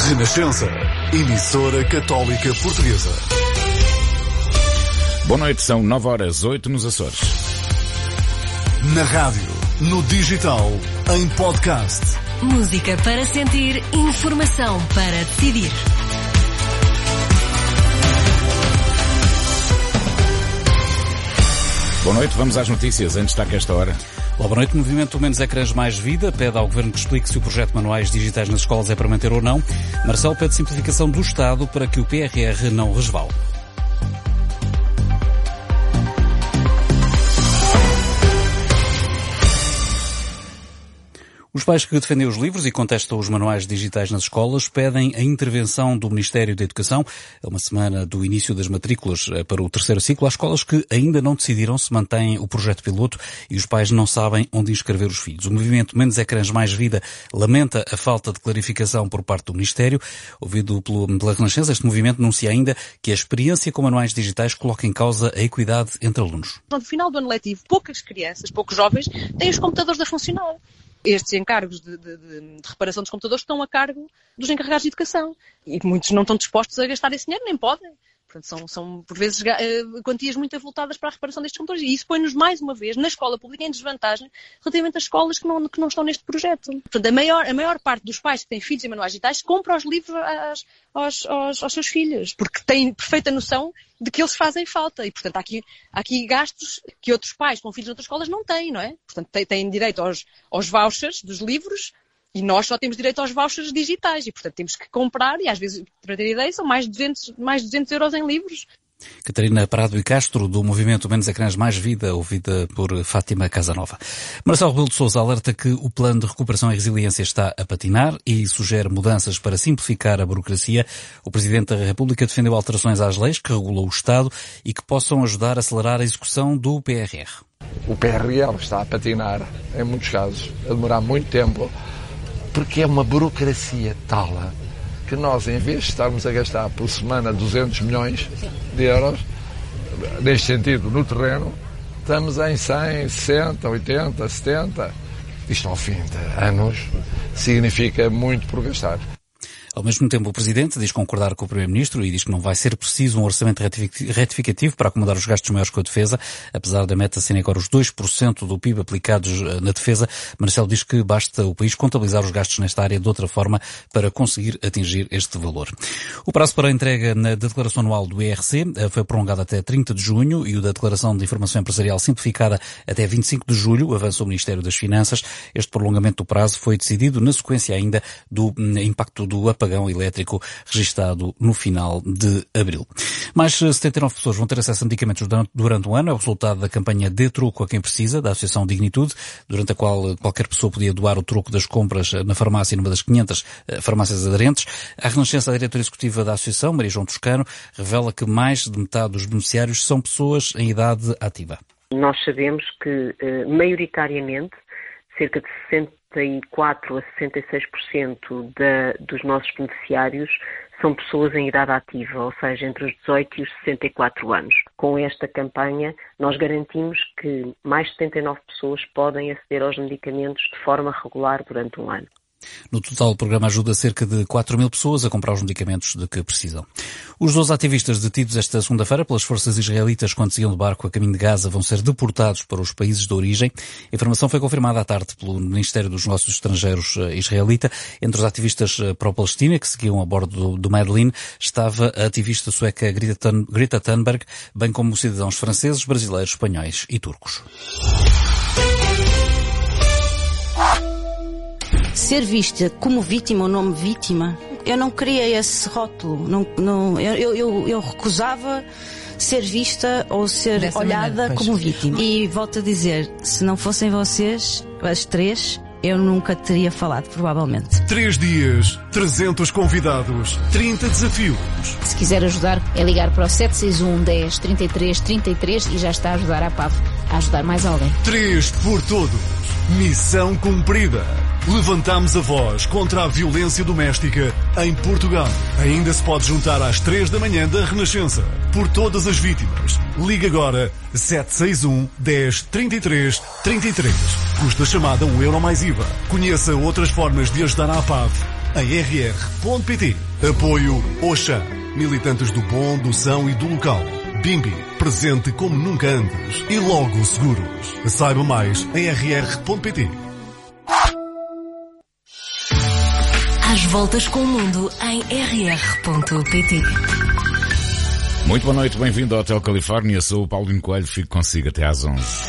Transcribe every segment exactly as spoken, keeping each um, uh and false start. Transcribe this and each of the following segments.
Renascença, emissora católica portuguesa. Boa noite, são nove horas, oito nos Açores. Na rádio, no digital, em podcast. Música para sentir, informação para decidir. Boa noite, vamos às notícias, em destaque a esta hora. Olá, boa noite. O movimento Menos Ecrãs Mais Vida pede ao Governo que explique se o projeto de manuais digitais nas escolas é para manter ou não. Marcelo pede simplificação do Estado para que o P R R não resvale. Os pais que defendem os livros e contestam os manuais digitais nas escolas pedem a intervenção do Ministério da Educação. É uma semana do início das matrículas para o terceiro ciclo. Há escolas que ainda não decidiram se mantém o projeto piloto e os pais não sabem onde inscrever os filhos. O movimento Menos Ecrãs Mais Vida lamenta a falta de clarificação por parte do Ministério. Ouvido pelo, pela Renascença, este movimento denuncia ainda que a experiência com manuais digitais coloca em causa a equidade entre alunos. No final do ano letivo, poucas crianças, poucos jovens, têm os computadores a funcionar. Estes encargos de, de, de, de reparação dos computadores estão a cargo dos encarregados de educação. E muitos não estão dispostos a gastar esse dinheiro, nem podem. Portanto, são, são por vezes, quantias muito avultadas para a reparação destes computadores. E isso põe-nos, mais uma vez, na escola pública em desvantagem relativamente às escolas que não, que não estão neste projeto. Portanto, a maior, a maior parte dos pais que têm filhos em manuais digitais compra os livros às, aos, aos, aos seus filhos, porque têm perfeita noção de que eles fazem falta. E, portanto, há aqui, há aqui gastos que outros pais com filhos de outras escolas não têm, não é? Portanto, têm, têm direito aos, aos vouchers dos livros e nós só temos direito aos vouchers digitais. E, portanto, temos que comprar, e às vezes, para ter ideia, são mais de duzentos, mais de duzentos euros em livros. Catarina Prado e Castro, do movimento Menos Ecrãs Mais Vida, ouvida por Fátima Casanova. Marcelo Rebelo de Sousa alerta que o plano de recuperação e resiliência está a patinar e sugere mudanças para simplificar a burocracia. O Presidente da República defendeu alterações às leis que regulam o Estado e que possam ajudar a acelerar a execução do P R R. O P R R está a patinar, em muitos casos, a demorar muito tempo, porque é uma burocracia tal que nós, em vez de estarmos a gastar por semana duzentos milhões de euros, neste sentido, no terreno, estamos em cem, sessenta, oitenta, setenta. Isto, ao fim de anos, significa muito por gastar. Ao mesmo tempo, o Presidente diz concordar com o Primeiro-Ministro e diz que não vai ser preciso um orçamento retificativo para acomodar os gastos maiores com a defesa, apesar da meta serem agora os dois por cento do P I B aplicados na defesa. Marcelo diz que basta o país contabilizar os gastos nesta área de outra forma para conseguir atingir este valor. O prazo para a entrega da declaração anual do I R C foi prolongado até trinta de junho e o da declaração de informação empresarial simplificada até vinte e cinco de julho, avança o Ministério das Finanças. Este prolongamento do prazo foi decidido na sequência ainda do impacto do apagão elétrico registado no final de abril. Mais setenta e nove pessoas vão ter acesso a medicamentos durante um ano. É o resultado da campanha Dê Troco a Quem Precisa, da Associação Dignitude, durante a qual qualquer pessoa podia doar o troco das compras na farmácia, numa das quinhentas farmácias aderentes. A Renascença, a diretora executiva da Associação, Maria João Toscano, revela que mais de metade dos beneficiários são pessoas em idade ativa. Nós sabemos que, maioritariamente, cerca de sessenta e quatro a sessenta e seis por cento da, dos nossos beneficiários são pessoas em idade ativa, ou seja, entre os dezoito e os sessenta e quatro anos. Com esta campanha, nós garantimos que mais de setenta e nove pessoas podem aceder aos medicamentos de forma regular durante um ano. No total, o programa ajuda cerca de quatro mil pessoas a comprar os medicamentos de que precisam. Os doze ativistas detidos esta segunda-feira pelas forças israelitas quando seguiam de barco a caminho de Gaza vão ser deportados para os países de origem. A informação foi confirmada à tarde pelo Ministério dos Negócios Estrangeiros israelita. Entre os ativistas pró-Palestina que seguiam a bordo do, do Medellín estava a ativista sueca Greta, Thun, Greta Thunberg, bem como cidadãos franceses, brasileiros, espanhóis e turcos. Ser vista como vítima ou nome vítima, eu não queria esse rótulo. Não, não, eu, eu, eu recusava ser vista ou ser Dessa olhada maneira, como vítima. E volto a dizer, se não fossem vocês, as três, eu nunca teria falado, provavelmente. Três dias, trezentos convidados, trinta desafios. Se quiser ajudar, é ligar para o sete seis um, dez, trinta e três, trinta e três e já está a ajudar a P A V a ajudar mais alguém. Três por todos. Missão cumprida. Levantamos a voz contra a violência doméstica em Portugal. Ainda se pode juntar às três da manhã da Renascença. Por todas as vítimas. Ligue agora sete seis um, dez, trinta e três, trinta e três. Custa chamada um euro mais I V A. Conheça outras formas de ajudar a P A V em r r ponto p t. Apoio Oxã, militantes do bom, do são e do local. Bimbi, presente como nunca antes. E Logo Seguros. Saiba mais em r r ponto p t. Às voltas com o mundo em r r ponto p t. Muito boa noite, bem-vindo ao Hotel Califórnia. Sou o Paulino Coelho, fico consigo até às onze.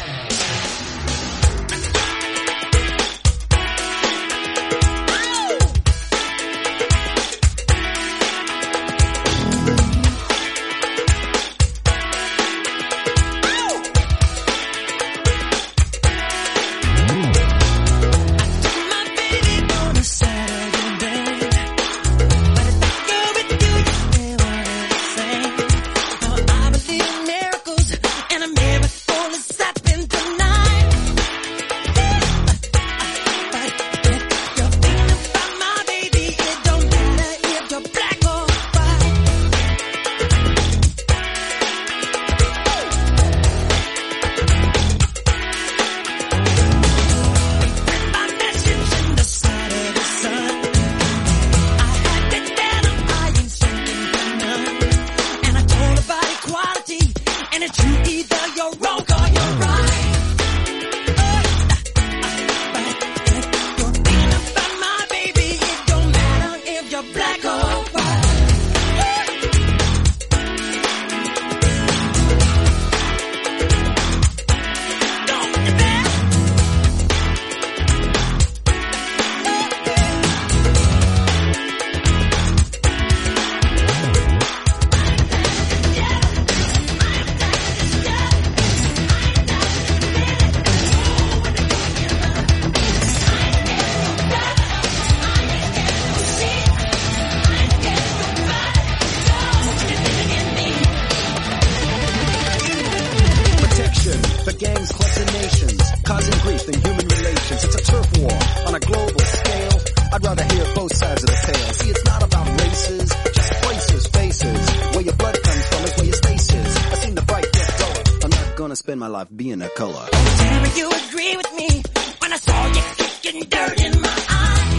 Being a color. Tell me you agree with me when I saw you kicking dirt in my eye.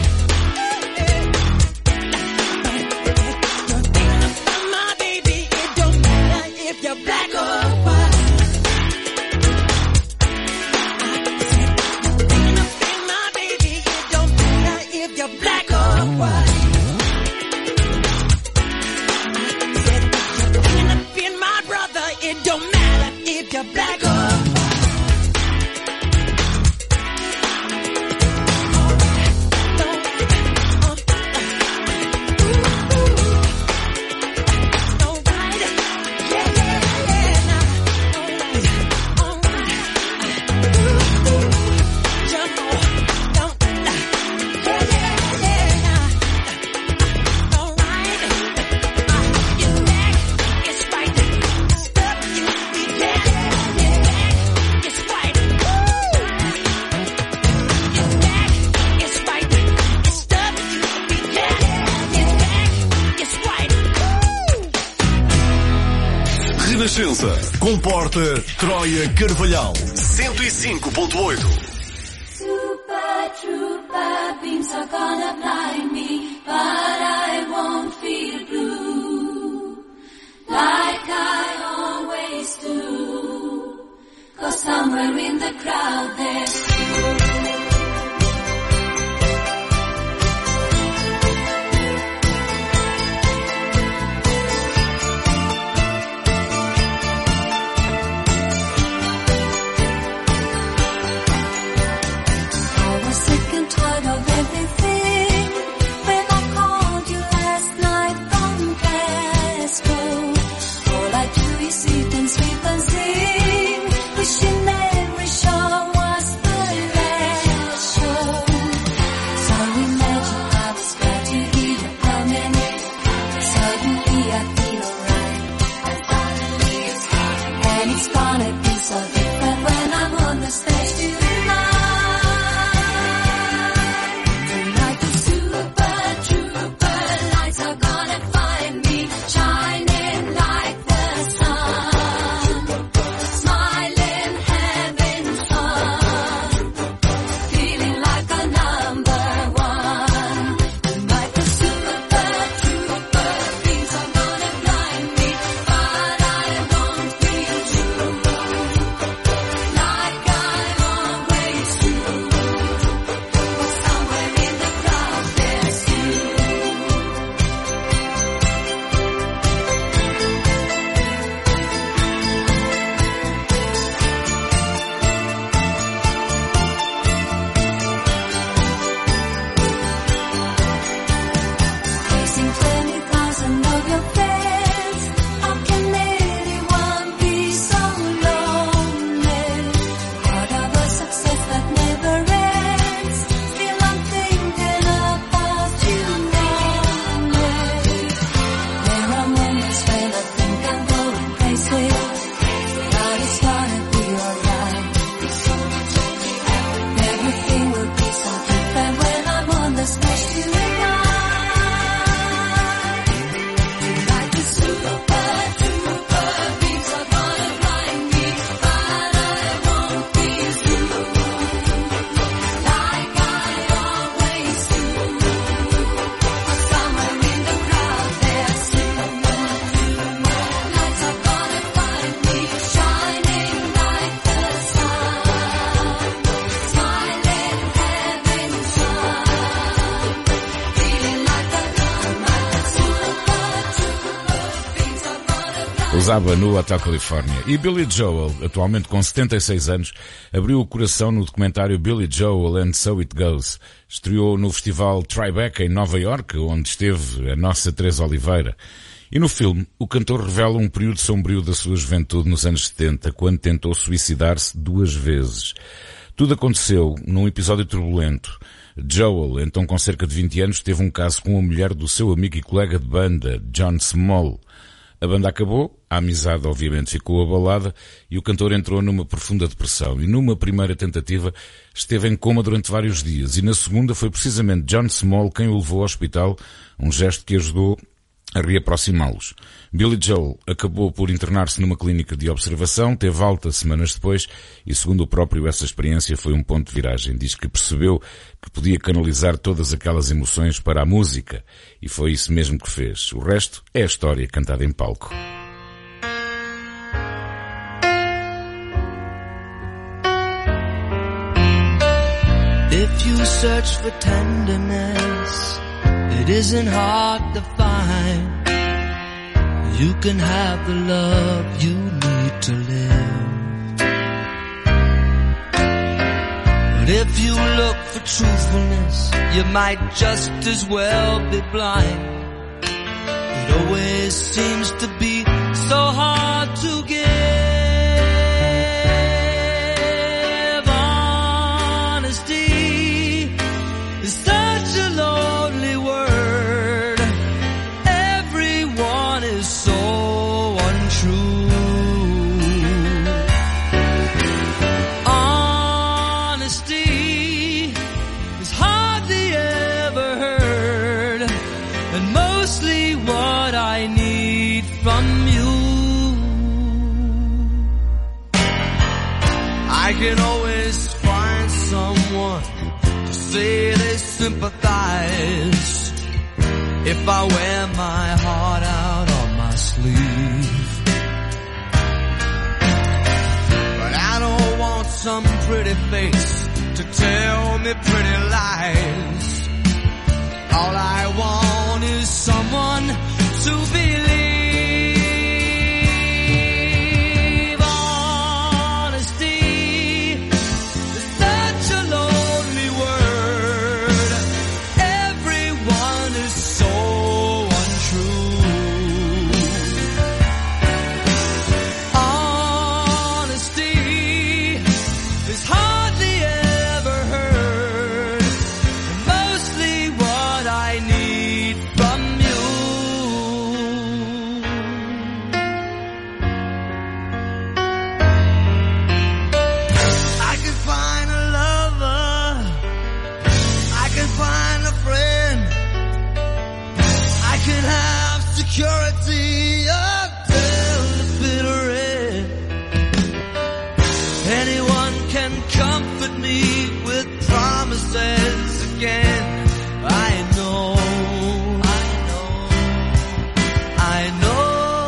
You're thinking about my baby. It don't matter if you're black or white. I said you're thinking about my baby. It don't matter if you're black or white. I said you're thinking of being my brother. It don't matter if you're black or white. Comporta Troia Carvalhal cento e cinco ponto oito. Super trooper beams are gonna blind me, but I won't feel blue like I always do, 'cause somewhere in the crowd there's you. Sick and tired of everything. Usava no Hotel Califórnia. E Billy Joel, atualmente com setenta e seis anos, abriu o coração no documentário Billy Joel and So It Goes. Estreou no festival Tribeca em Nova York, onde esteve a nossa Teresa Oliveira. E no filme, o cantor revela um período sombrio da sua juventude nos anos setenta, quando tentou suicidar-se duas vezes. Tudo aconteceu num episódio turbulento. Joel, então com cerca de vinte anos, teve um caso com a mulher do seu amigo e colega de banda, John Small. A banda acabou, a amizade obviamente ficou abalada e o cantor entrou numa profunda depressão. E numa primeira tentativa esteve em coma durante vários dias e na segunda foi precisamente John Small quem o levou ao hospital, um gesto que ajudou a reaproximá-los. Billy Joel acabou por internar-se numa clínica de observação, teve alta semanas depois e, segundo o próprio, essa experiência foi um ponto de viragem. Diz que percebeu que podia canalizar todas aquelas emoções para a música e foi isso mesmo que fez. O resto é a história cantada em palco. If you search for tenderness, it isn't hard to find. You can have the love you need to live. But if you look for truthfulness, you might just as well be blind. It always seems to be so hard to give. Honesty is such a lonely word. Everyone is so untrue. Honesty is hardly ever heard, and mostly what I need from you. I can always find someone to say they sympathize if I wear my heart out on my sleeve. But I don't want some pretty face to tell me pretty lies. All I want is someone to believe. Honesty is such a lonely word. Everyone is so untrue. Honesty is hardly ever heard, and mostly what I need from you. I can find a lover, I can find a friend, I can have security until the bitter end. Anyone can comfort me with promises again. I know, I know, I know.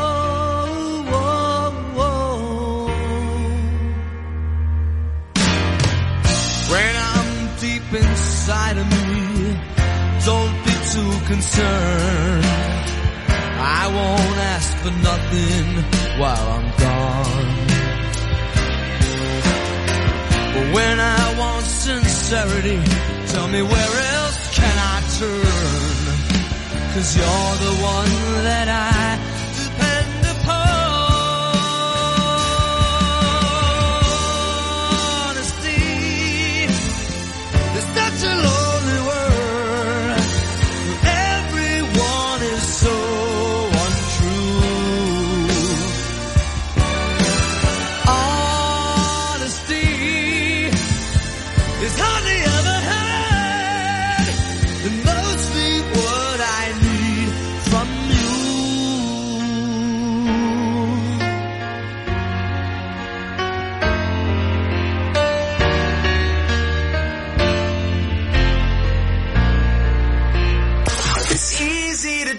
When I'm deep inside of me, don't be too concerned. I won't ask for nothing while I'm gone. But when I want sincerity, tell me where else can I turn? 'Cause you're the one that I depend upon. Honesty is such a lonely word. Everyone is so untrue. Honesty is hardly ever heard, and mostly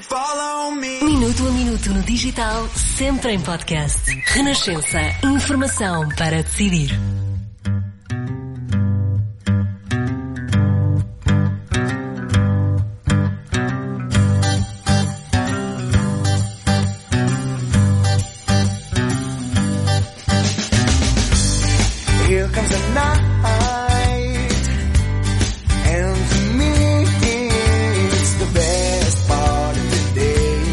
Minuto a minuto no digital, sempre em podcast. Renascença. Informação para decidir. Here comes the night, and to me it's the best part of the day.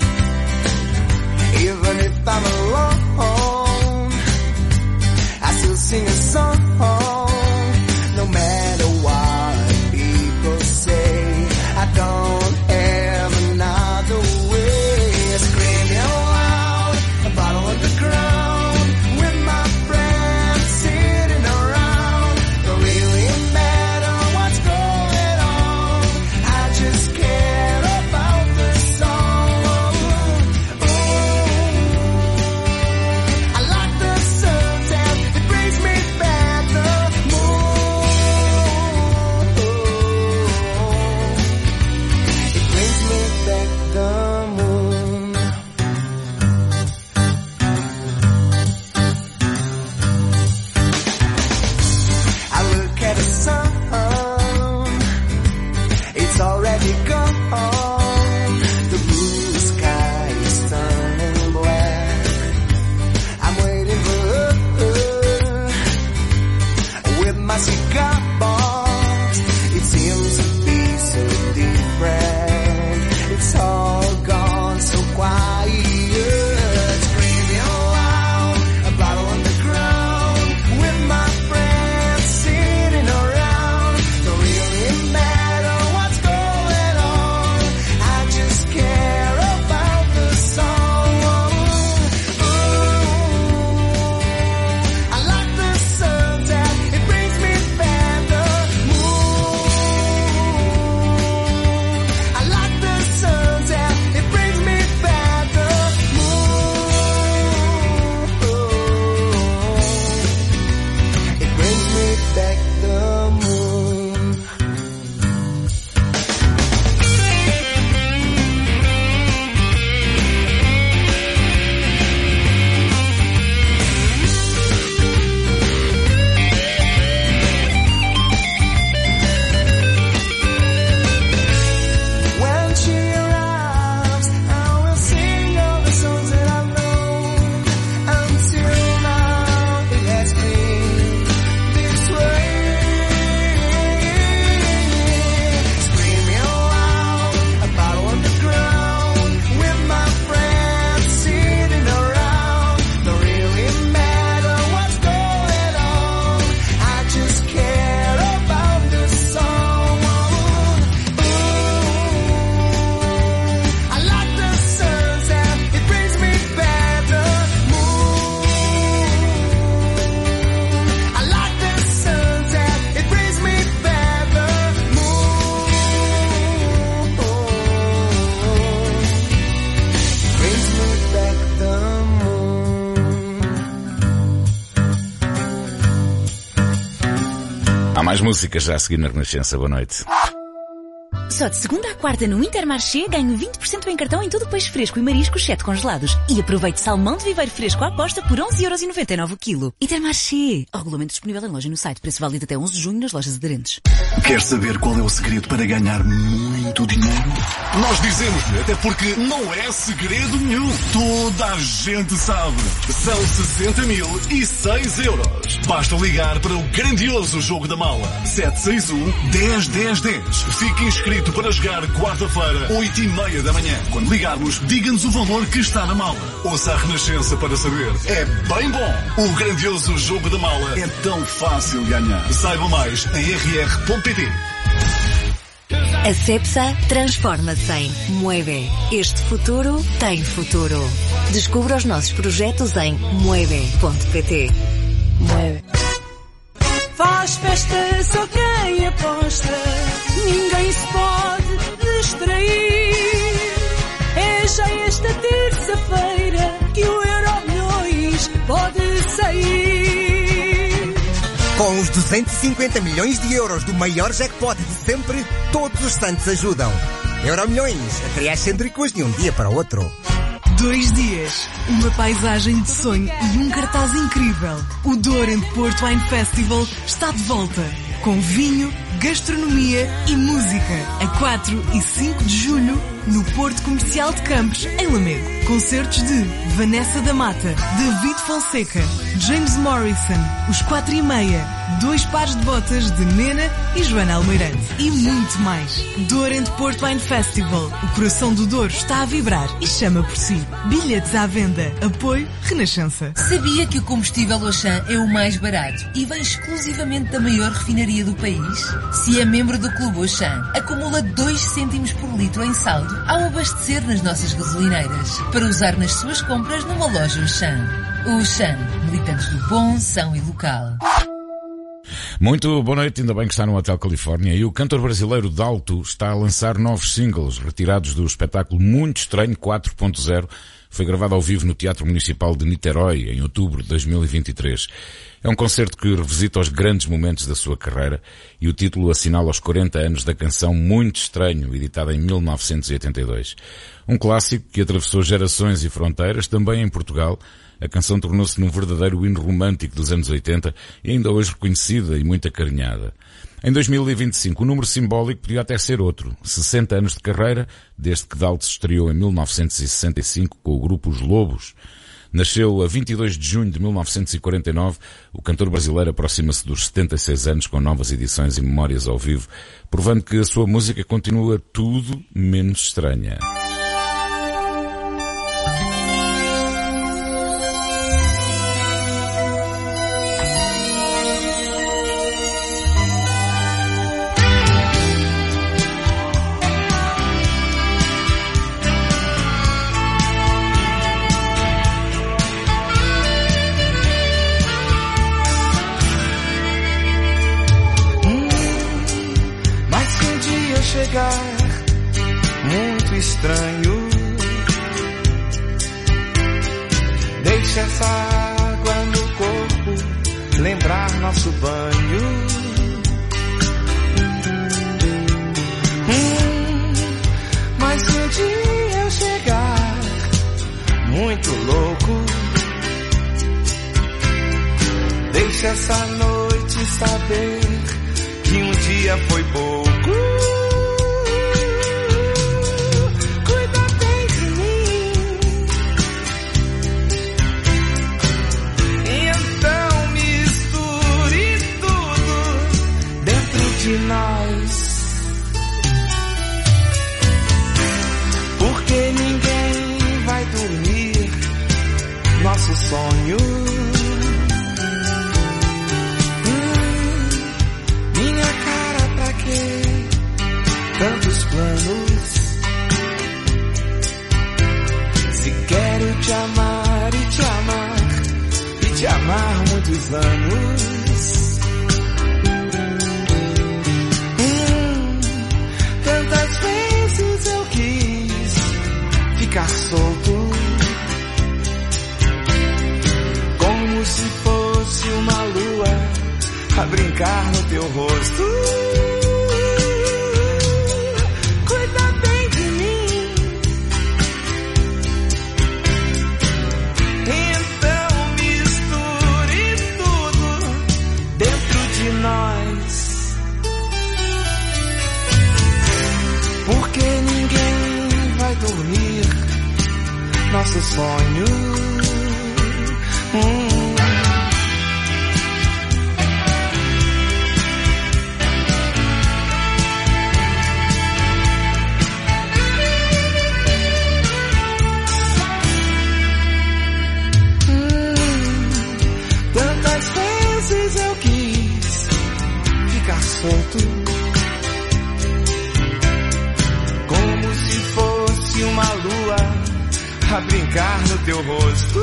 Even if I'm alone, I still sing a song, no matter what people say. I don't have another way. Screaming loud, a bottle on the ground, with my friends sitting around. Don't really matter what's going on, I just care about the song. Ooh, I like the sunset, it brings me back the moon. It brings me back the moon. I look at the sun, it's already gone. The blue sky is turning black. I'm waiting for her with my cigar box. It seems to be so different. It's all gone so quiet. Screaming loud, a bottle on the ground, with my friends sitting around. Don't really matter what's going on, I just care about the song. Ooh, I like the sunset, it brings me back the moon. I like the sunset, it brings me back the moon. It brings me back the moon. When she arrives, I will sing all the songs that I've known. Until now, it has been this way. Screaming loud, a bottle on the ground, with my friends sitting around. Don't really matter what's going on, I just care about the song. Ooh, I like the sunset, it brings me back the moon. I like the sunset, it brings me back the moon. Brings me back the moon. Há mais músicas já a seguir na Renascença. Boa noite. Só de segunda à quarta no Intermarché ganho vinte por cento em cartão em todo o peixe fresco e marisco, exceto congelados. E aproveite salmão de viveiro fresco à aposta por onze euros e noventa e nove o quilo. Intermarché. O regulamento disponível em loja no site. Preço válido até onze de junho nas lojas aderentes. Quer saber qual é o segredo para ganhar muito dinheiro? Nós dizemos-lhe, até porque não é segredo nenhum. Toda a gente sabe. São sessenta mil e seis euros. Basta ligar para o grandioso jogo da mala. sete seis um, dez, dez, dez. Fique inscrito para jogar quarta-feira, oito e meia da manhã. Quando ligarmos, diga-nos o valor que está na mala. Ouça a Renascença para saber. É bem bom. O grandioso jogo da mala é tão fácil ganhar. Saiba mais em r r ponto p t. A Cepsa transforma-se em Mueve. Este futuro tem futuro. Descubra os nossos projetos em mueve ponto p t. Mueve. Faz festa só quem aposta, ninguém se pode distrair. É já esta terça-feira que o Euro Milhões pode sair. Com os duzentos e cinquenta milhões de euros do maior jackpot de sempre, todos os santos ajudam. Euromilhões, a criar cêntricos de um dia para o outro. Dois dias, uma paisagem de sonho e um cartaz incrível. O Douro and Porto Wine Festival está de volta. Com vinho, gastronomia e música. A quatro e cinco de julho, no Porto Comercial de Campos, em Lamego. Concertos de Vanessa da Mata, David Fonseca, James Morrison, Os Quatro e Meia, Dois Pares de Botas de Nena e Joana Almeirante. E muito mais. Douro and Porto Wine Festival. O coração do Douro está a vibrar e chama por si. Bilhetes à venda. Apoio Renascença. Sabia que o combustível Auchan é o mais barato e vem exclusivamente da maior refinaria do país? Se é membro do Clube Auchan, acumula dois cêntimos por litro em saldo ao abastecer nas nossas gasolineiras, para usar nas suas compras numa loja Auchan. Auchan, militantes do bom, são e local. Muito boa noite, ainda bem que está no Hotel Califórnia. E o cantor brasileiro Dalto está a lançar novos singles retirados do espetáculo Muito Estranho quatro ponto zero. Foi gravado ao vivo no Teatro Municipal de Niterói em outubro de dois mil e vinte e três. É um concerto que revisita os grandes momentos da sua carreira e o título assinala os quarenta anos da canção Muito Estranho, editada em mil novecentos e oitenta e dois. Um clássico que atravessou gerações e fronteiras, também em Portugal. A canção tornou-se num verdadeiro hino romântico dos anos oitenta e ainda hoje reconhecida e muito acarinhada. Em dois mil e vinte e cinco, o número simbólico podia até ser outro. sessenta anos de carreira, desde que Dalto se estreou em mil novecentos e sessenta e cinco com o grupo Os Lobos. Nasceu a vinte e dois de junho de mil novecentos e quarenta e nove, o cantor brasileiro aproxima-se dos setenta e seis anos com novas edições e memórias ao vivo, provando que a sua música continua tudo menos estranha. Muito estranho. Deixa essa água no corpo lembrar nosso banho. Hum, mas se um dia eu chegar muito louco, deixa essa noite saber que um dia foi pouco. De nós, porque ninguém vai dormir nosso sonho. Hum, minha cara, pra quê? Tantos planos. Se quero te amar e te amar e te amar muitos anos. Tantas vezes eu quis ficar solto, como se fosse uma lua a brincar no teu rosto. Cuida bem de mim, então misture tudo dentro de nós. Porque ninguém vai dormir nosso sonho. Hum. Hum. Tantas vezes eu quis ficar solto, uma lua a brincar no teu rosto.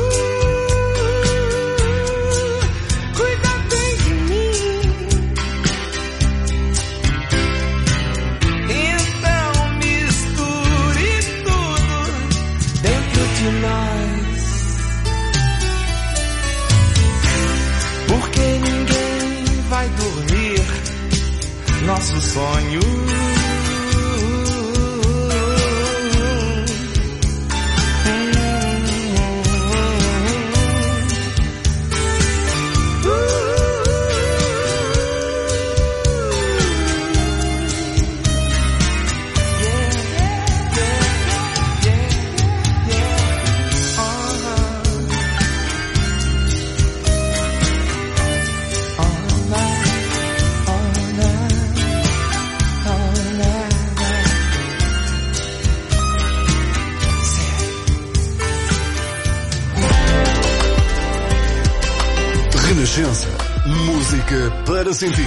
Cuida bem de mim, então misture tudo dentro de nós, porque ninguém vai dormir nosso sonho. Renascença. Música para sentir.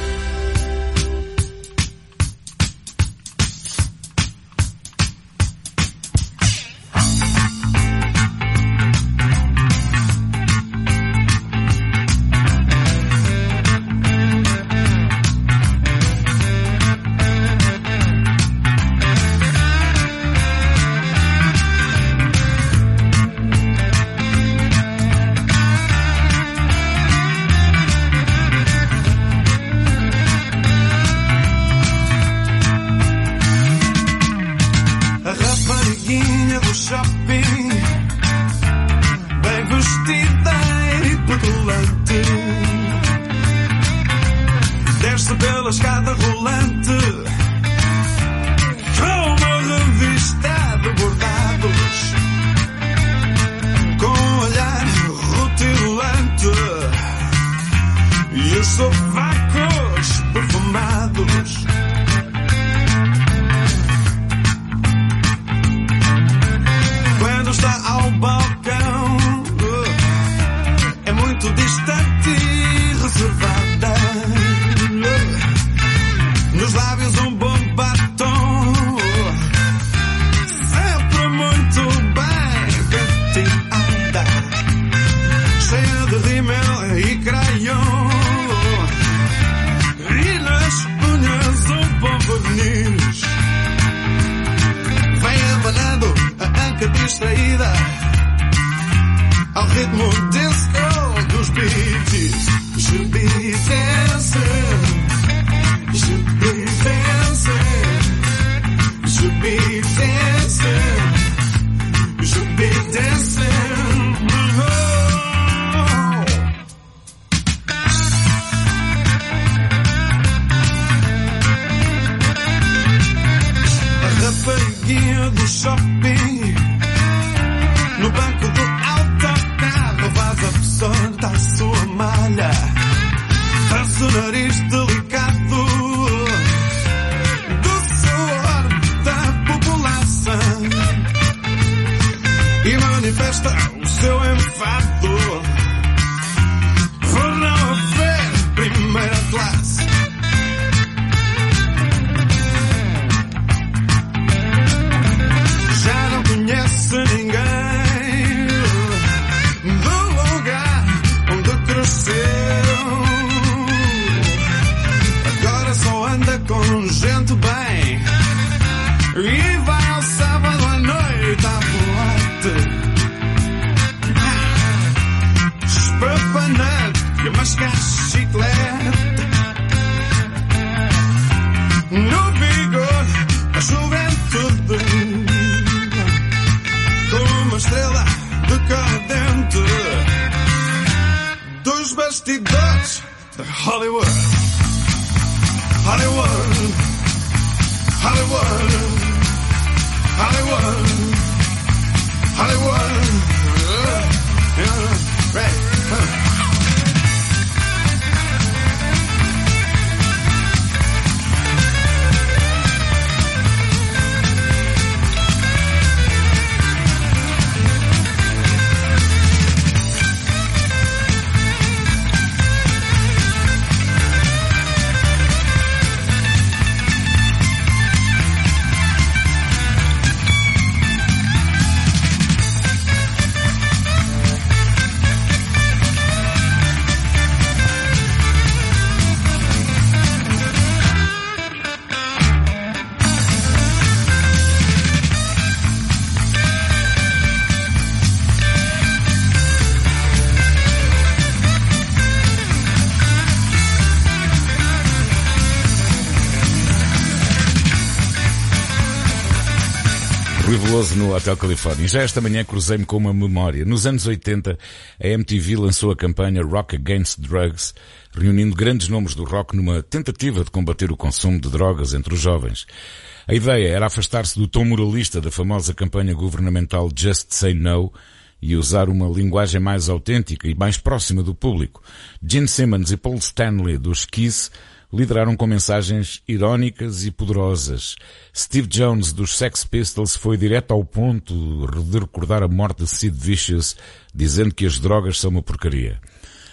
No Hotel Califórnia. Já esta manhã cruzei-me com uma memória. Nos anos oitenta, a M T V lançou a campanha Rock Against Drugs, reunindo grandes nomes do rock numa tentativa de combater o consumo de drogas entre os jovens. A ideia era afastar-se do tom moralista da famosa campanha governamental Just Say No e usar uma linguagem mais autêntica e mais próxima do público. Gene Simmons e Paul Stanley, dos Kiss, lideraram com mensagens irónicas e poderosas. Steve Jones, dos Sex Pistols, foi direto ao ponto de recordar a morte de Sid Vicious, dizendo que as drogas são uma porcaria.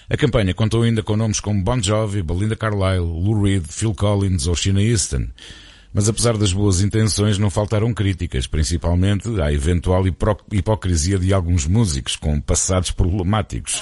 A campanha contou ainda com nomes como Bon Jovi, Belinda Carlisle, Lou Reed, Phil Collins ou Sheena Easton. Mas apesar das boas intenções, não faltaram críticas, principalmente à eventual hipocrisia de alguns músicos com passados problemáticos.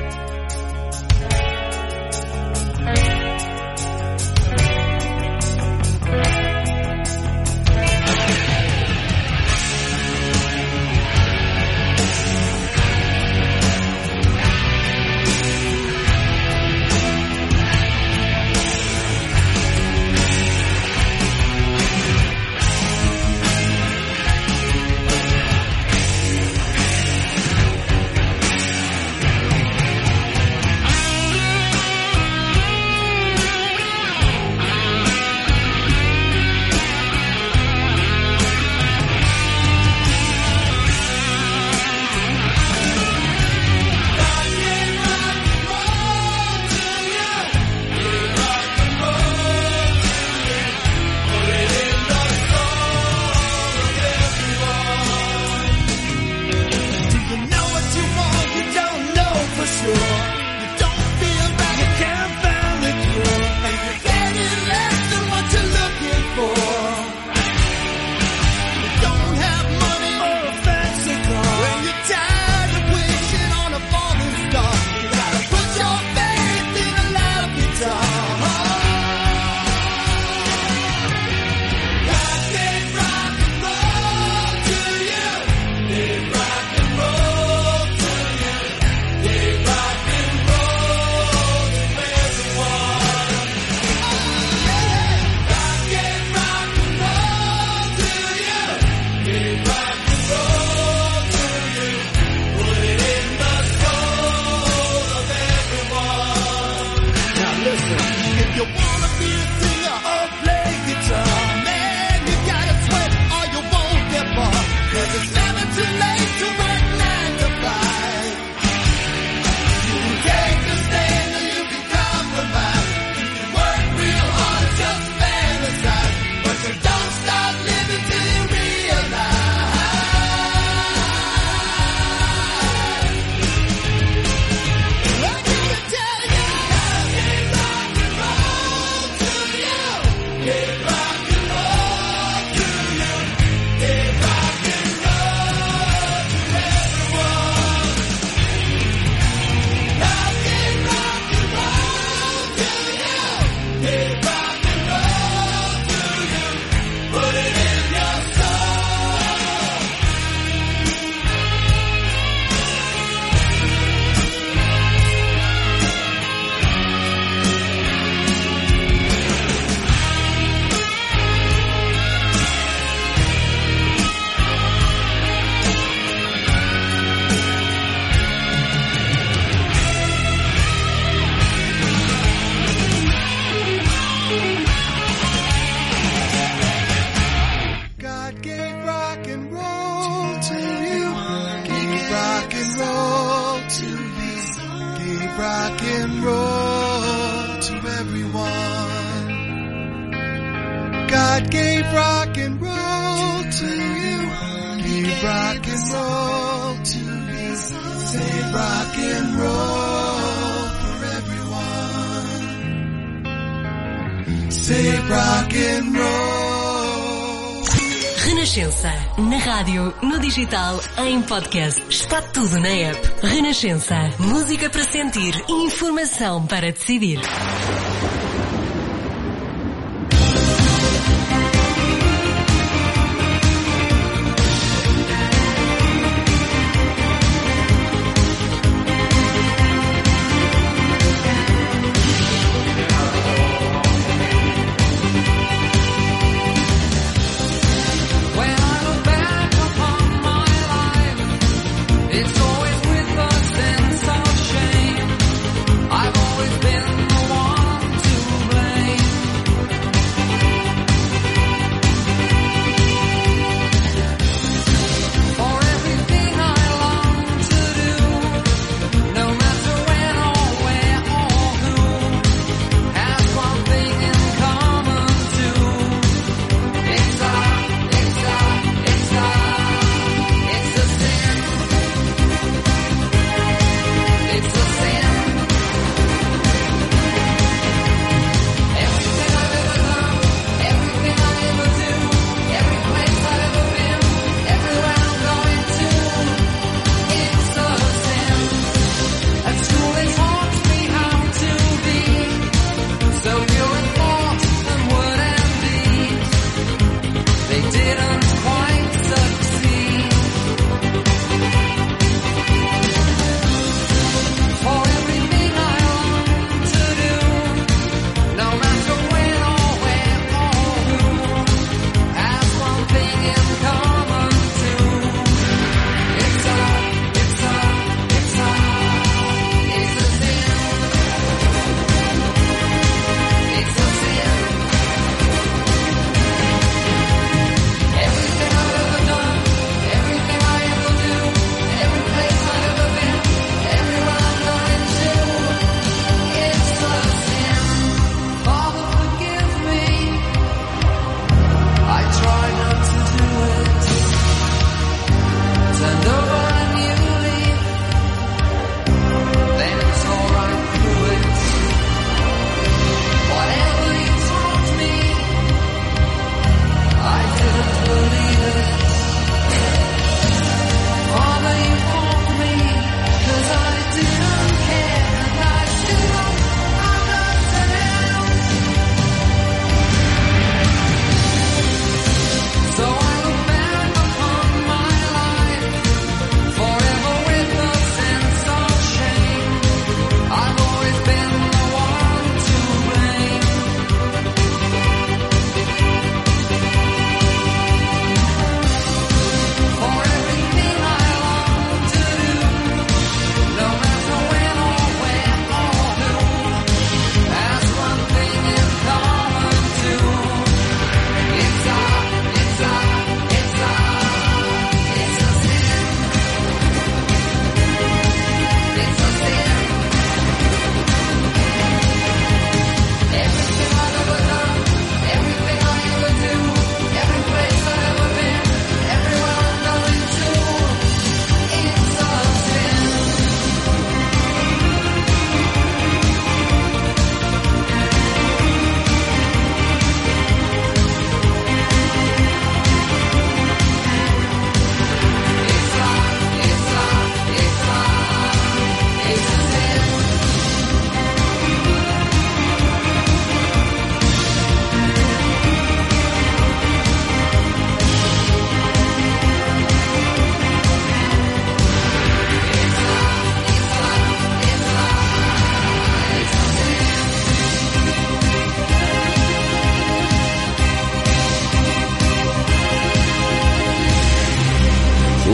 rock and roll to everyone. God gave rock and roll to you. Give rock and roll to you. Say rock and roll for everyone. Say rock and roll. Renascença. Na rádio, no digital, em podcast. Está tudo na app. Renascença. Música para sentir e informação para decidir. I've always been the one to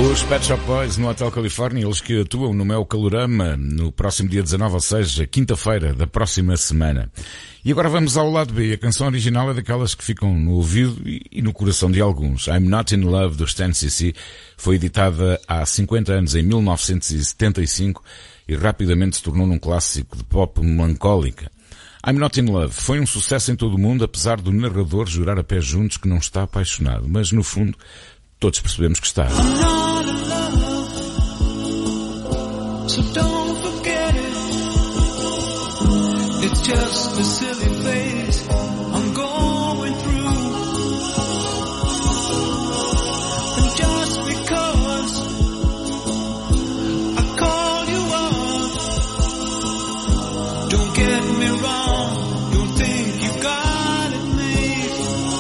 Os Pet Shop Boys no Hotel Califórnia, eles que atuam no Mel Calorama no próximo dia dezanove, ou seja, quinta-feira da próxima semana. E agora vamos ao lado B. A canção original é daquelas que ficam no ouvido e no coração de alguns. I'm Not In Love, do Stan C C, foi editada há cinquenta anos, em mil novecentos e setenta e cinco, e rapidamente se tornou num clássico de pop melancólica. I'm Not In Love foi um sucesso em todo o mundo, apesar do narrador jurar a pés juntos que não está apaixonado, mas no fundo todos percebemos que está. So don't forget it. It's just a silly phase I'm going through. And just because I call you up, don't get me wrong, don't think you got it made.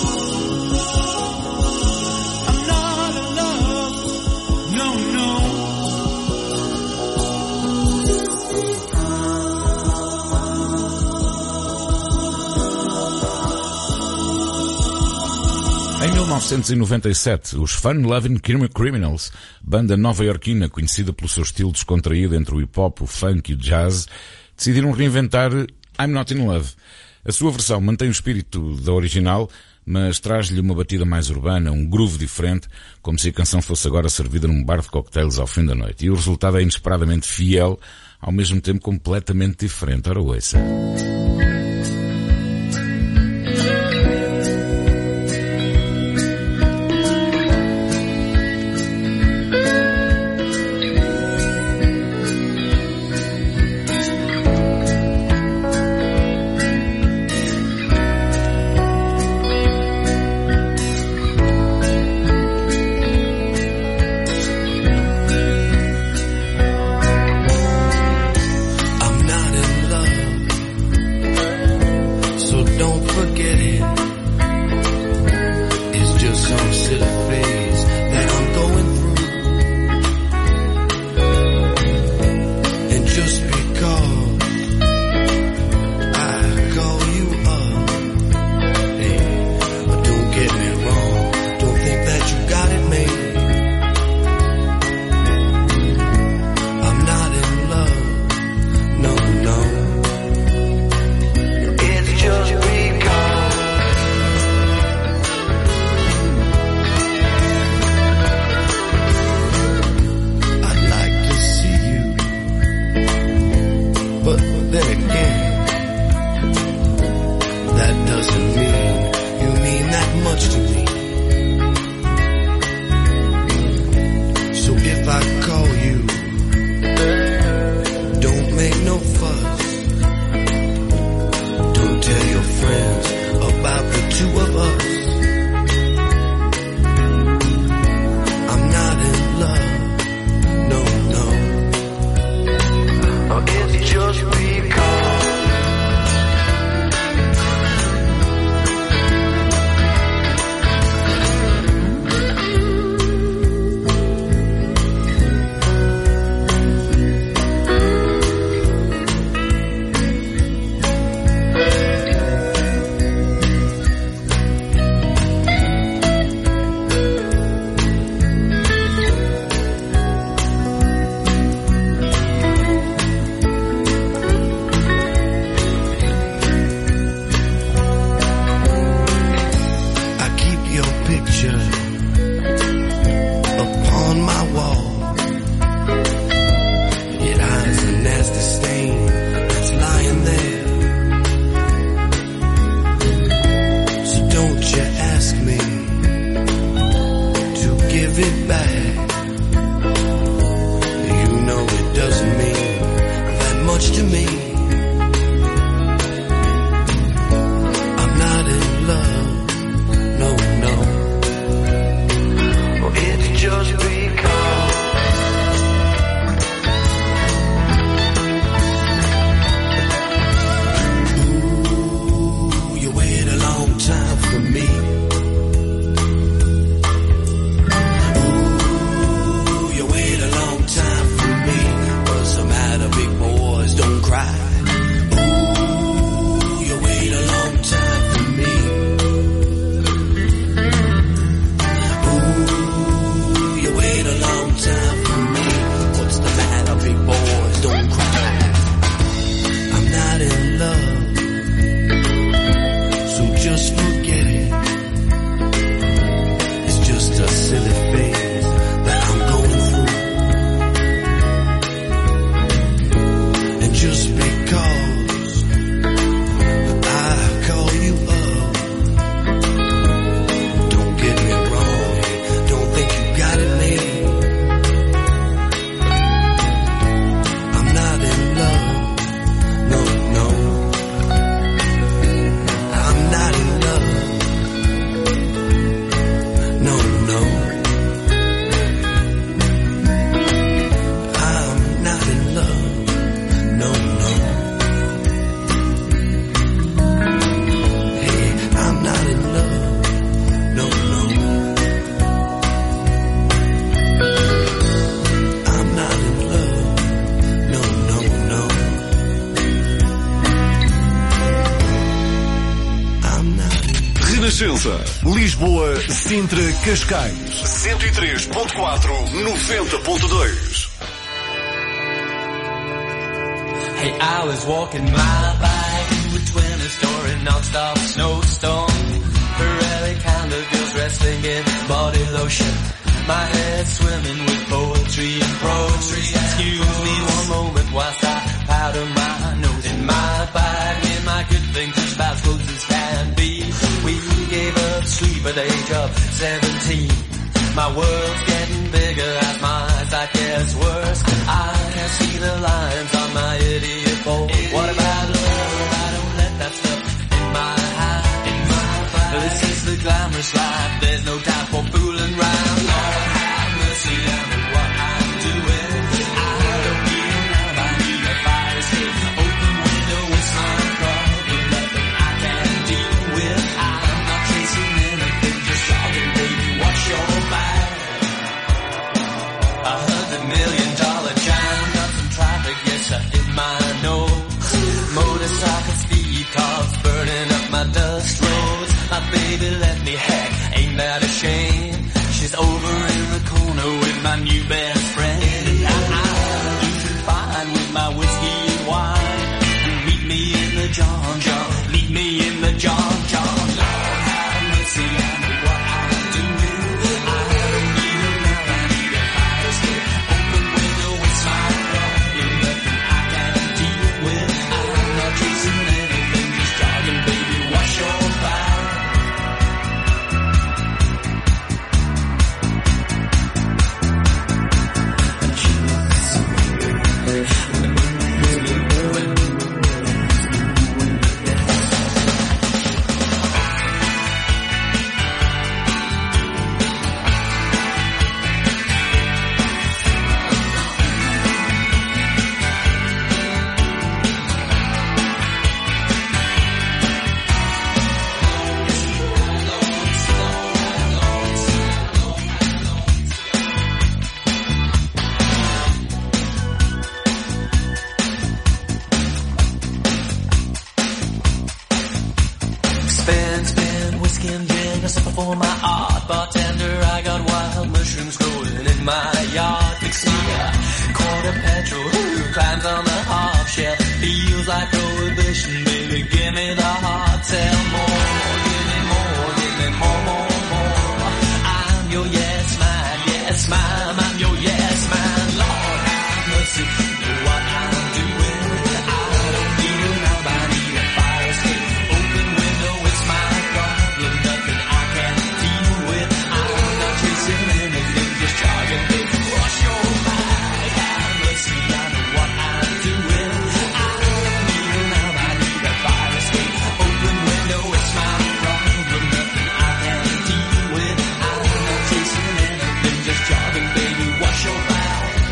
I'm not in love, no, no. Em mil novecentos e noventa e sete, os Fun Lovin' Criminals, banda nova-iorquina conhecida pelo seu estilo descontraído entre o hip-hop, o funk e o jazz, decidiram reinventar I'm Not In Love. A sua versão mantém o espírito da original, mas traz-lhe uma batida mais urbana, um groove diferente, como se a canção fosse agora servida num bar de cocktails ao fim da noite. E o resultado é inesperadamente fiel, ao mesmo tempo completamente diferente. Ora, ouça. Cry. Renascença. Lisboa, Sintra, Cascais. cento e três ponto quatro, noventa ponto dois. Hey, I was walking my bike to a twenty-story non-stop snowstorm. Pirelli kind of girls wrestling in body lotion. My head swimming with poetry and prose. Excuse me one moment whilst I powder my nose. In my bag, me and my good thing just about as close as can be. We gave up sleep at the age of seventeen. My world's getting bigger as my eyesight gets worse. I can see the lines on my idiot board. What about love? I don't let that stuff in my heart, in my fire. This is the glamorous life. There's no time for fooling around. Lord have mercy on me, what I'm doing. I don't need a lamp, I need a fire escape. Open window, it's my problem. Nothing I can deal with. I'm not chasing anything, just jogging, baby. Wash your back. A hundred million dollar jammed up some traffic, yes I did my nose. Motorcycle speed cars burning up my dust roads. My baby let me heck, ain't that a shame? She's over in the corner with my new best friend. And I'm doing fine with my whiskey and wine. Meet me in the John John, meet me in the John John. Lord have mercy on me, what I'm doing. I don't need a lamp, I need a fire escape. Open window, it's my problem. Nothing I can deal with. I'm not chasing anything, just jogging, baby. Wash your back. Spin, spin, whiskey and gin, a sipper for my art. Bartender, I got wild mushrooms growing in my yard. Fix me a quarter petrol, who climbs on the half shell. Feels like prohibition, baby, give me the hard sell. More, give me more, give me more, more, more. I'm your yes man, yes man, I'm your yes man. Lord have mercy, what I'm doing. I don't need a lamp, I need a fire escape. Open window, it's my problem. Nothing I can deal with. I'm not chasing anything, just jogging, baby. Wash your back, have mercy, I know what I'm doing. I don't need a lamp, I need a fire escape. Open window, it's my problem. Nothing I can deal with. I'm not chasing anything, just jogging, baby. Wash your back.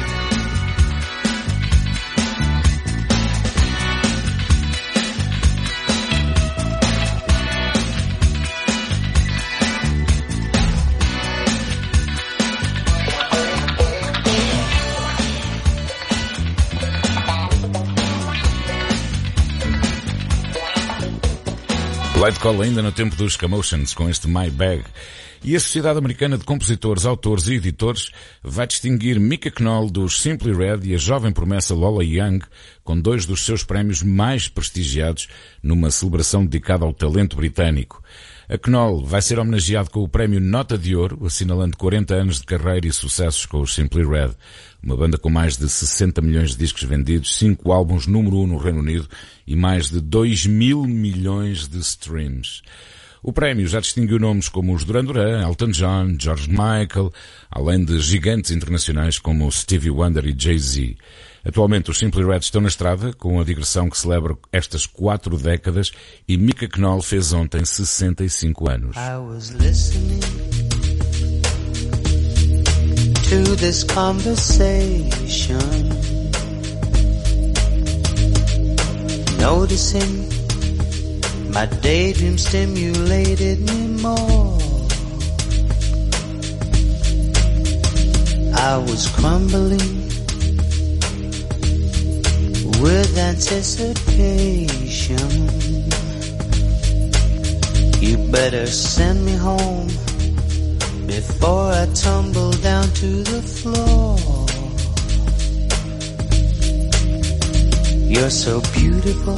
Lightcall ainda no tempo dos Commotions com este My Bag. E a Sociedade Americana de Compositores, Autores e Editores vai distinguir Mika Knoll dos Simply Red e a jovem promessa Lola Young com dois dos seus prémios mais prestigiados numa celebração dedicada ao talento britânico. A Knoll vai ser homenageado com o prémio Nota de Ouro, assinalando quarenta anos de carreira e sucessos com os Simply Red, uma banda com mais de sessenta milhões de discos vendidos, cinco álbuns número um no Reino Unido e mais de dois mil milhões de streams. O prémio já distinguiu nomes como os Duran Duran, Elton John, George Michael, além de gigantes internacionais como Stevie Wonder e Jay-Z. Atualmente os Simply Red estão na estrada com a digressão que celebra estas quatro décadas e Mika Knoll fez ontem sessenta e cinco anos. I was listening to this conversation, noticing my daydream stimulated me more. I was crumbling with anticipation, You better send me home before I tumble down to the floor. You're so beautiful,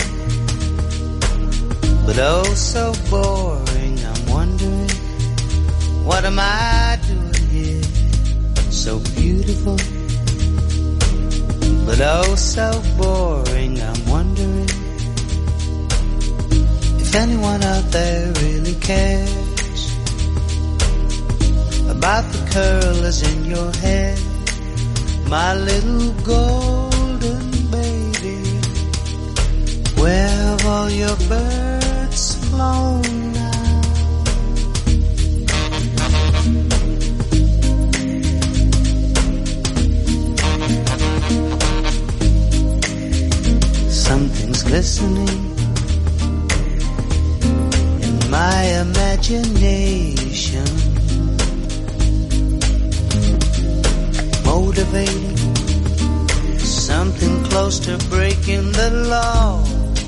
but oh so boring. I'm wondering, what am I doing here? So beautiful, but oh so boring. I'm wondering if anyone out there really cares about the curlers in your hair, my little golden baby. Where have all your birds flown now? Something's glistening in my imagination, motivating something close to breaking the law.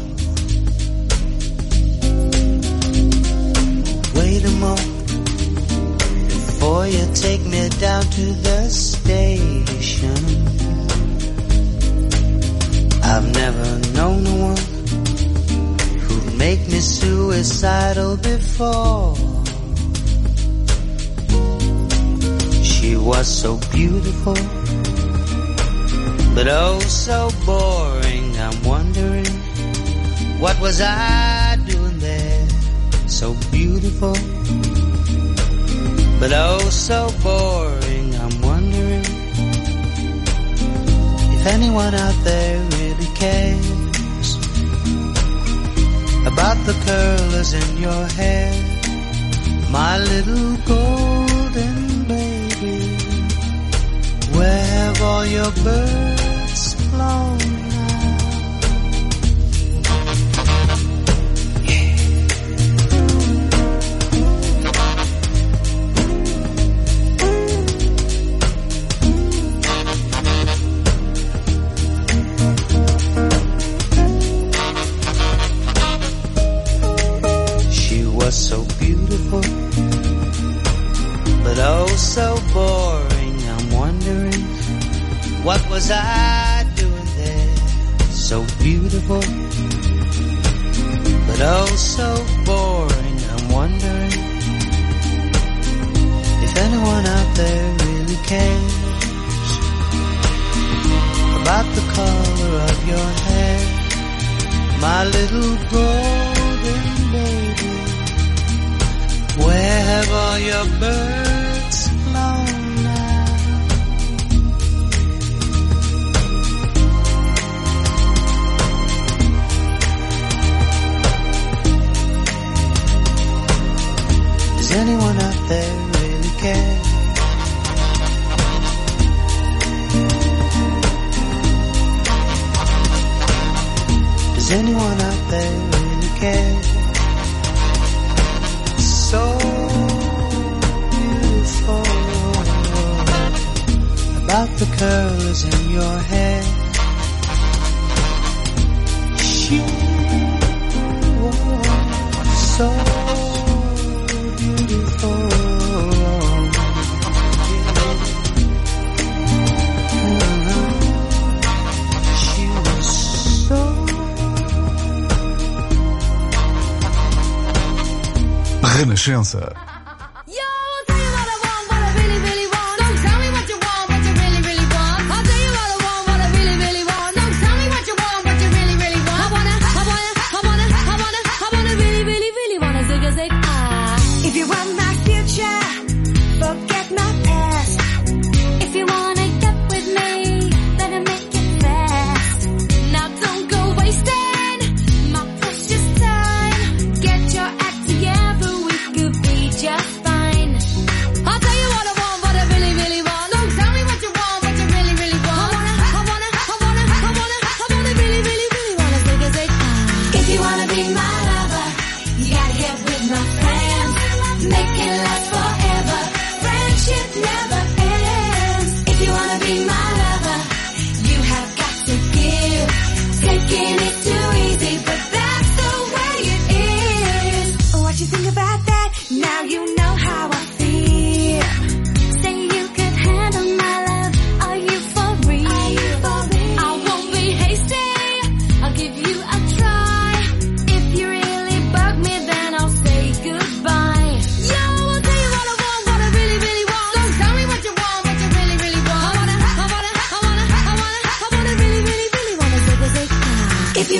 Wait a moment before you take me down to the station. I've never known a one who'd make me suicidal before. She was so beautiful, but oh so boring. I'm wondering, what was I doing there? So beautiful, but oh so boring. I'm wondering if anyone out there really cares about the curlers in your hair, my little golden baby. Where have all your birds flown? So beautiful, but oh so boring. I'm wondering, what was I doing there? So beautiful, but oh so boring. I'm wondering if anyone out there really cares about the color of your hair, my little golden baby. Where have all your birds flown now? Does anyone out there really care? Does anyone out there really care? So beautiful, about the curls in your hair. She was so beautiful. She was so Renascença. Taking it too easy, but that's the way it is. What you think about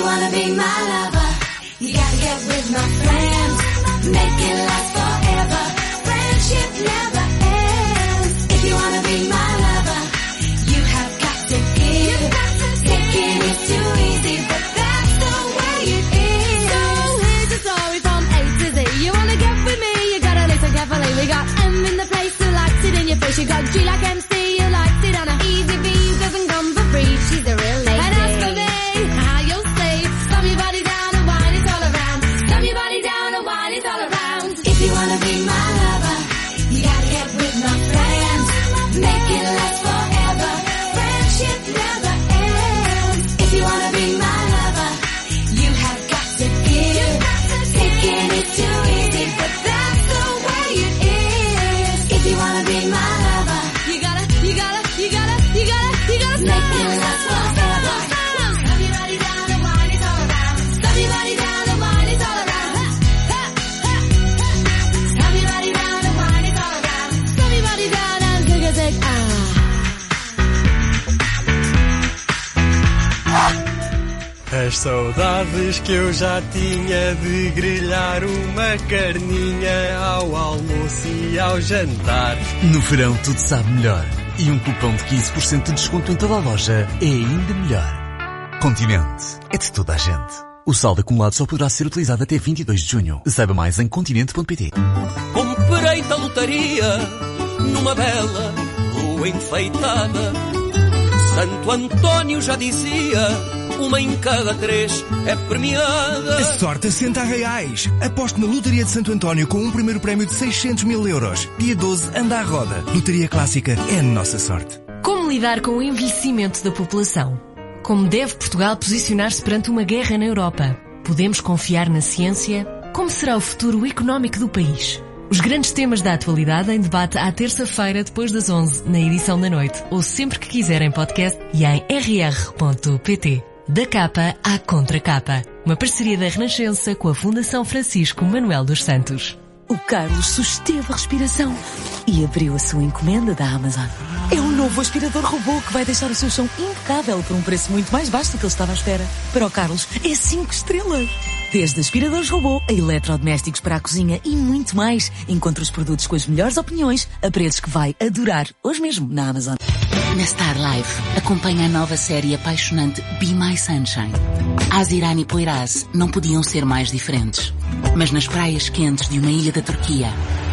wanna be my lover, you gotta get with my friends. Make it last forever. Friendship never ends. If you wanna be my lover, you have got to give. Taking is too easy, but that's the way it is. So here's the story from A to Z. You wanna get with me, you gotta listen carefully. We got M in the place who likes it in your face. You got G like M C, you likes it on a easy B, doesn't come for free. She's a real lady. And as for me, how you'll say, slam your body down and wine it all around. Slam your body down and wine it all around. If you wanna be my lover, you gotta get with my friends. Make it last forever. Friendship never ends. If you wanna be my lover, you have got to give. Taking it too easy, but that's the way it is. If you wanna be my lover, you gotta, you gotta, you gotta, you gotta, you gotta make it last forever. Slam your body down and wine it all around. Slam your body down and wine it all around. Slam your body down and wine it all around. Slam your body down and take a take. Ah. As saudades que eu já tinha de grelhar uma carninha ao almoço e ao jantar. No verão tudo sabe melhor. E um cupom de quinze por cento de desconto em toda a loja é ainda melhor. Continente. É de toda a gente. O saldo acumulado só poderá ser utilizado até vinte e dois de junho. Saiba mais em continente ponto pt. Comprei a lotaria numa bela rua enfeitada. Santo António já dizia, uma em cada três é premiada. A sorte assenta a reais. Aposte na Lotaria de Santo António com um primeiro prémio de seiscentos mil euros. Dia doze, anda à roda. Lotaria Clássica é a nossa sorte. Como lidar com o envelhecimento da população? Como deve Portugal posicionar-se perante uma guerra na Europa? Podemos confiar na ciência? Como será o futuro económico do país? Os grandes temas da atualidade em debate à terça-feira depois das onze, na edição da noite, ou sempre que quiserem podcast e em r r ponto p t. Da capa à contracapa. Uma parceria da Renascença com a Fundação Francisco Manuel dos Santos. O Carlos susteve a respiração e abriu a sua encomenda da Amazon. É um novo aspirador robô que vai deixar o seu chão impecável por um preço muito mais baixo do que ele estava à espera. Para o Carlos, é cinco estrelas. Desde aspiradores robô a eletrodomésticos para a cozinha e muito mais. Encontre os produtos com as melhores opiniões a preços que vai adorar hoje mesmo na Amazon. Na Star Life, acompanha a nova série apaixonante Be My Sunshine. Azirani e Poyraz não podiam ser mais diferentes. Mas nas praias quentes de uma ilha da Turquia,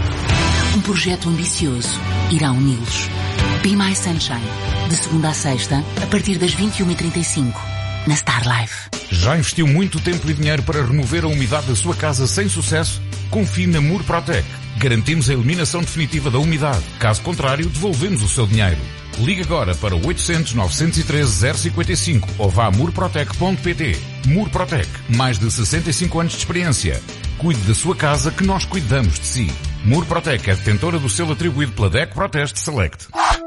um projeto ambicioso irá uni-los. Be My Sunshine, de segunda a sexta, a partir das vinte e uma e trinta e cinco, na Star Life. Já investiu muito tempo e dinheiro para remover a umidade da sua casa sem sucesso? Confie na Murprotec. Garantimos a eliminação definitiva da umidade. Caso contrário, devolvemos o seu dinheiro. Ligue agora para oitocentos, novecentos e treze, zero cinquenta e cinco ou vá a murprotec ponto p t. Murprotec, mais de sessenta e cinco anos de experiência. Cuide da sua casa que nós cuidamos de si. Murprotec é detentora do selo atribuído pela D E C Proteste Select.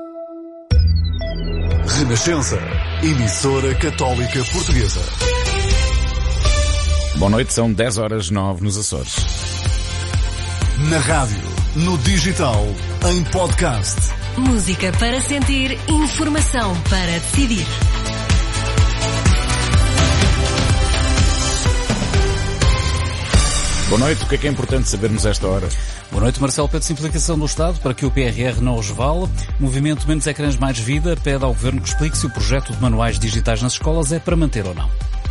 Renascença, emissora católica portuguesa. Boa noite, são dez horas nove nos Açores. Na rádio, no digital, em podcast. Música para sentir, informação para decidir. Boa noite, o que é que é importante sabermos a esta hora? Boa noite, Marcelo. Pede simplificação do Estado para que o P R R não resvale. Movimento Menos Ecrãs Mais Vida pede ao Governo que explique se o projeto de manuais digitais nas escolas é para manter ou não.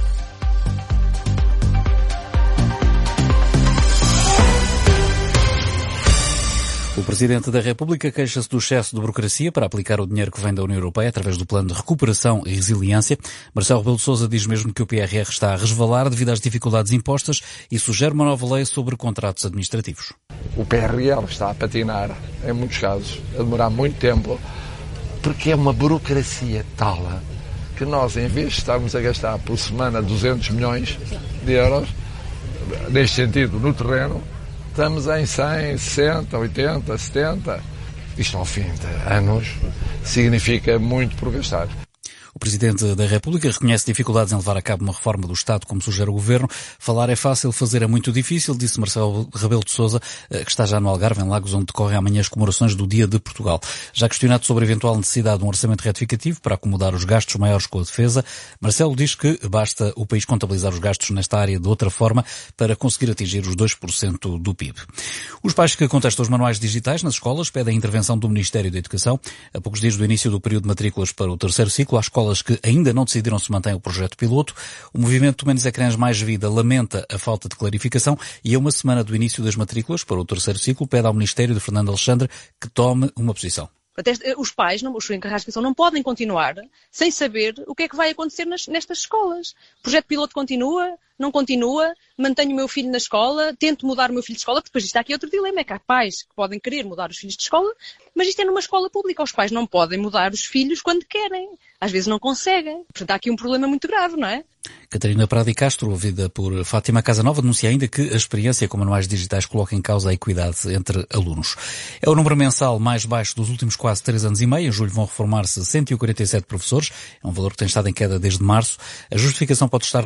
O Presidente da República queixa-se do excesso de burocracia para aplicar o dinheiro que vem da União Europeia através do Plano de Recuperação e Resiliência. Marcelo Rebelo de Sousa diz mesmo que o P R R está a resvalar devido às dificuldades impostas e sugere uma nova lei sobre contratos administrativos. O P R L está a patinar, em muitos casos, a demorar muito tempo, porque é uma burocracia tal que nós, em vez de estarmos a gastar por semana duzentos milhões de euros, neste sentido, no terreno, estamos em cem, sessenta, oitenta, setenta. Isto, ao fim de anos, significa muito por gastar. O Presidente da República reconhece dificuldades em levar a cabo uma reforma do Estado, como sugere o Governo. Falar é fácil, fazer é muito difícil, disse Marcelo Rebelo de Sousa, que está já no Algarve, em Lagos, onde decorrem amanhã as comemorações do Dia de Portugal. Já questionado sobre a eventual necessidade de um orçamento retificativo para acomodar os gastos maiores com a defesa, Marcelo diz que basta o país contabilizar os gastos nesta área de outra forma para conseguir atingir os dois por cento do P I B. Os pais que contestam os manuais digitais nas escolas pedem a intervenção do Ministério da Educação. A poucos dias do início do período de matrículas para o terceiro ciclo, há escolas que ainda não decidiram se mantém o projeto piloto. O movimento Menos Ecrãs Mais Vida lamenta a falta de clarificação e a uma semana do início das matrículas para o terceiro ciclo pede ao Ministério de Fernando Alexandre que tome uma posição. Os pais, os encarregados de educação, não podem continuar sem saber o que é que vai acontecer nas, nestas escolas. O projeto piloto continua, não continua, mantenho o meu filho na escola, tento mudar o meu filho de escola, porque depois isto há aqui outro dilema, é que há pais que podem querer mudar os filhos de escola, mas isto é numa escola pública, os pais não podem mudar os filhos quando querem, às vezes não conseguem. Portanto, há aqui um problema muito grave, não é? Catarina Prado e Castro, ouvida por Fátima Casanova, denuncia ainda que a experiência com manuais digitais coloca em causa a equidade entre alunos. É o número mensal mais baixo dos últimos quase três anos e meio. Em julho vão reformar-se cento e quarenta e sete professores. É um valor que tem estado em queda desde março. A justificação pode estar